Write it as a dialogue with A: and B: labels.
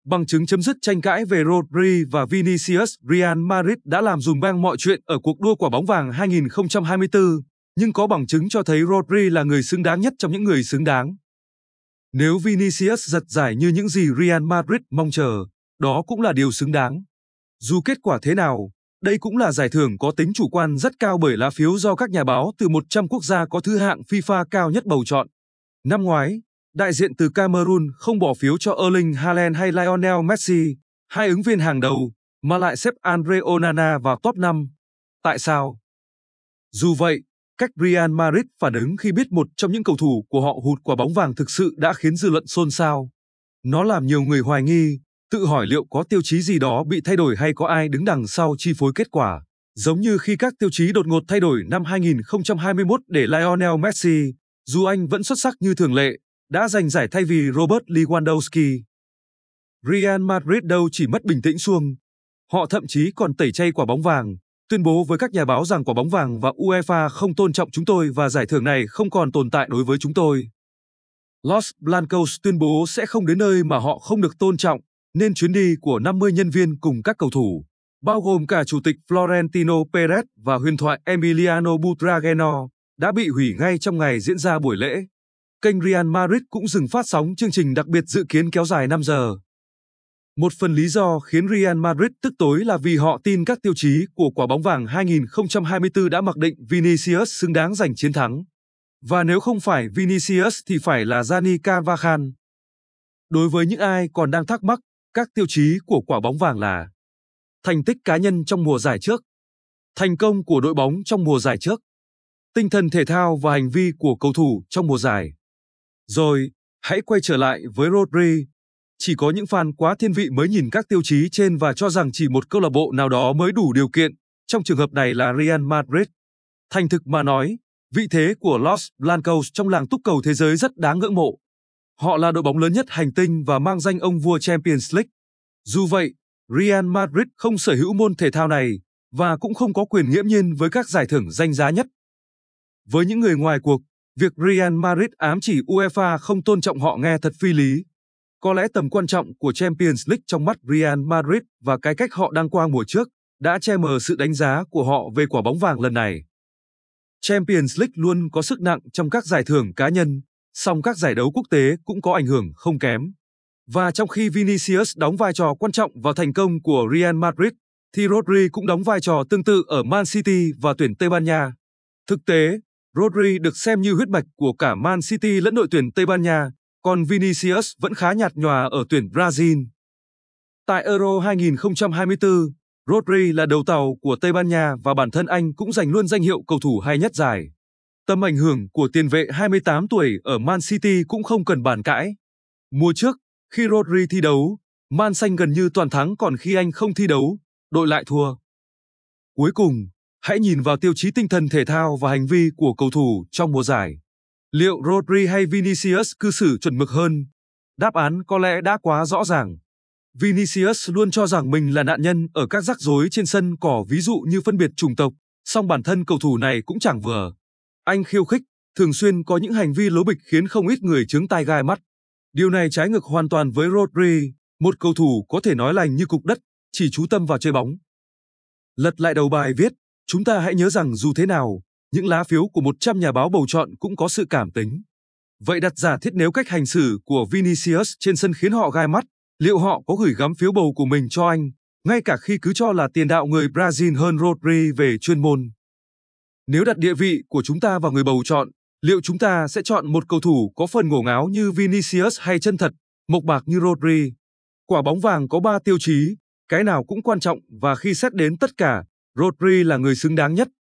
A: Bằng chứng chấm dứt tranh cãi về Rodri và Vinicius, Real Madrid đã làm rùm beng mọi chuyện ở cuộc đua quả bóng vàng 2024, nhưng có bằng chứng cho thấy Rodri là người xứng đáng nhất trong những người xứng đáng. Nếu Vinicius giật giải như những gì Real Madrid mong chờ, đó cũng là điều xứng đáng. Dù kết quả thế nào, đây cũng là giải thưởng có tính chủ quan rất cao bởi lá phiếu do các nhà báo từ 100 quốc gia có thứ hạng FIFA cao nhất bầu chọn. Năm ngoái, đại diện từ Cameroon không bỏ phiếu cho Erling Haaland hay Lionel Messi, hai ứng viên hàng đầu, mà lại xếp Andre Onana vào top 5. Tại sao? Dù vậy, cách Real Madrid phản ứng khi biết một trong những cầu thủ của họ hụt quả bóng vàng thực sự đã khiến dư luận xôn xao. Nó làm nhiều người hoài nghi, tự hỏi liệu có tiêu chí gì đó bị thay đổi hay có ai đứng đằng sau chi phối kết quả. Giống như khi các tiêu chí đột ngột thay đổi năm 2021 để Lionel Messi, dù anh vẫn xuất sắc như thường lệ, đã giành giải thay vì Robert Lewandowski. Real Madrid đâu chỉ mất bình tĩnh xuông. Họ thậm chí còn tẩy chay quả bóng vàng, tuyên bố với các nhà báo rằng quả bóng vàng và UEFA không tôn trọng chúng tôi và giải thưởng này không còn tồn tại đối với chúng tôi. Los Blancos tuyên bố sẽ không đến nơi mà họ không được tôn trọng, nên chuyến đi của 50 nhân viên cùng các cầu thủ, bao gồm cả chủ tịch Florentino Perez và huyền thoại Emiliano Butragueño, đã bị hủy ngay trong ngày diễn ra buổi lễ. Kênh Real Madrid cũng dừng phát sóng chương trình đặc biệt dự kiến kéo dài 5 giờ. Một phần lý do khiến Real Madrid tức tối là vì họ tin các tiêu chí của quả bóng vàng 2024 đã mặc định Vinicius xứng đáng giành chiến thắng. Và nếu không phải Vinicius thì phải là Dani Carvajal. Đối với những ai còn đang thắc mắc, các tiêu chí của quả bóng vàng là thành tích cá nhân trong mùa giải trước, thành công của đội bóng trong mùa giải trước, tinh thần thể thao và hành vi của cầu thủ trong mùa giải. Rồi, hãy quay trở lại với Rodri. Chỉ có những fan quá thiên vị mới nhìn các tiêu chí trên và cho rằng chỉ một câu lạc bộ nào đó mới đủ điều kiện, trong trường hợp này là Real Madrid. Thành thực mà nói, vị thế của Los Blancos trong làng túc cầu thế giới rất đáng ngưỡng mộ. Họ là đội bóng lớn nhất hành tinh và mang danh ông vua Champions League. Dù vậy, Real Madrid không sở hữu môn thể thao này và cũng không có quyền nghiễm nhiên với các giải thưởng danh giá nhất. Với những người ngoài cuộc, việc Real Madrid ám chỉ UEFA không tôn trọng họ nghe thật phi lý. Có lẽ tầm quan trọng của Champions League trong mắt Real Madrid và cái cách họ đăng quang mùa trước đã che mờ sự đánh giá của họ về quả bóng vàng lần này. Champions League luôn có sức nặng trong các giải thưởng cá nhân, song các giải đấu quốc tế cũng có ảnh hưởng không kém. Và trong khi Vinicius đóng vai trò quan trọng vào thành công của Real Madrid, thì Rodri cũng đóng vai trò tương tự ở Man City và tuyển Tây Ban Nha. Thực tế, Rodri được xem như huyết mạch của cả Man City lẫn đội tuyển Tây Ban Nha, còn Vinicius vẫn khá nhạt nhòa ở tuyển Brazil. Tại Euro 2024, Rodri là đầu tàu của Tây Ban Nha và bản thân anh cũng giành luôn danh hiệu cầu thủ hay nhất giải. Tầm ảnh hưởng của tiền vệ 28 tuổi ở Man City cũng không cần bàn cãi. Mùa trước, khi Rodri thi đấu, Man xanh gần như toàn thắng, còn khi anh không thi đấu, đội lại thua. Cuối cùng, hãy nhìn vào tiêu chí tinh thần thể thao và hành vi của cầu thủ trong mùa giải. Liệu Rodri hay Vinicius cư xử chuẩn mực hơn? Đáp án có lẽ đã quá rõ ràng. Vinicius luôn cho rằng mình là nạn nhân ở các rắc rối trên sân cỏ, ví dụ như phân biệt chủng tộc, song bản thân cầu thủ này cũng chẳng vừa. Anh khiêu khích, thường xuyên có những hành vi lố bịch khiến không ít người chướng tai gai mắt. Điều này trái ngược hoàn toàn với Rodri, một cầu thủ có thể nói lành như cục đất, chỉ chú tâm vào chơi bóng. Lật lại đầu bài viết, chúng ta hãy nhớ rằng dù thế nào, những lá phiếu của 100 nhà báo bầu chọn cũng có sự cảm tính. Vậy đặt giả thiết nếu cách hành xử của Vinicius trên sân khiến họ gai mắt, liệu họ có gửi gắm phiếu bầu của mình cho anh, ngay cả khi cứ cho là tiền đạo người Brazil hơn Rodri về chuyên môn? Nếu đặt địa vị của chúng ta vào người bầu chọn, liệu chúng ta sẽ chọn một cầu thủ có phần ngổ ngáo như Vinicius hay chân thật, mộc mạc như Rodri? Quả bóng vàng có 3 tiêu chí, cái nào cũng quan trọng và khi xét đến tất cả, Rodri là người xứng đáng nhất.